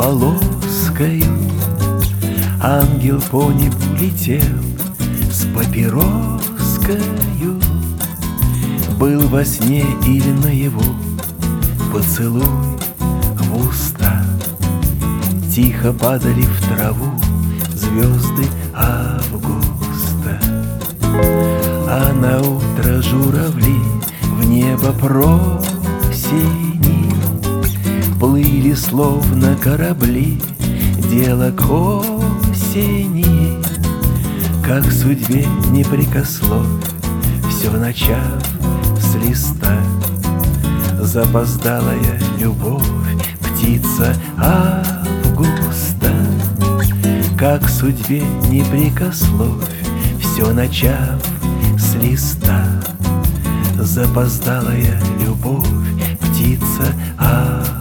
полоскою ангел по небу летел с папироскою. Был во сне или наяву поцелуй в уста. Тихо падали в траву звезды августа. А на утро журавли в небо просени плыли словно корабли, дело к осени. Как судьбе не прикословь, все начав с листа. Запоздалая любовь, птица августа. Как судьбе не прикословь, все начав с листа. Запоздалая любовь, птица августа.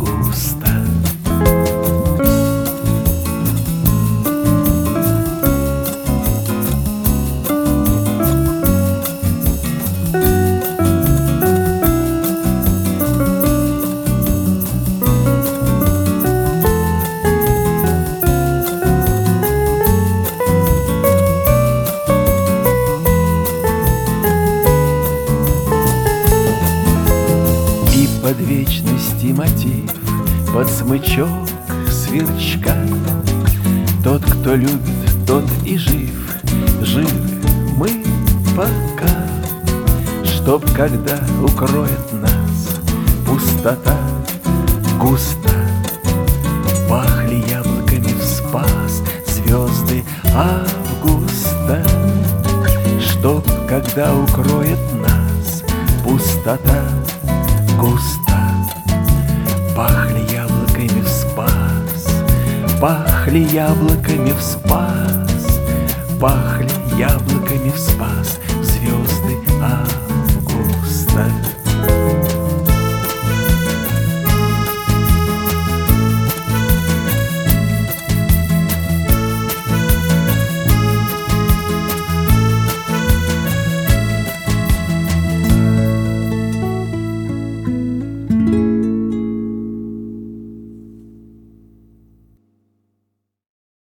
Под вечности мотив, под смычок сверчка. Тот, кто любит, тот и жив, живы мы пока. Чтоб когда укроет нас пустота густа, пахли яблоками в спас звезды августа. Чтоб когда укроет нас пустота густа, пахли яблоками в спас, пахли яблоками в спас, пахли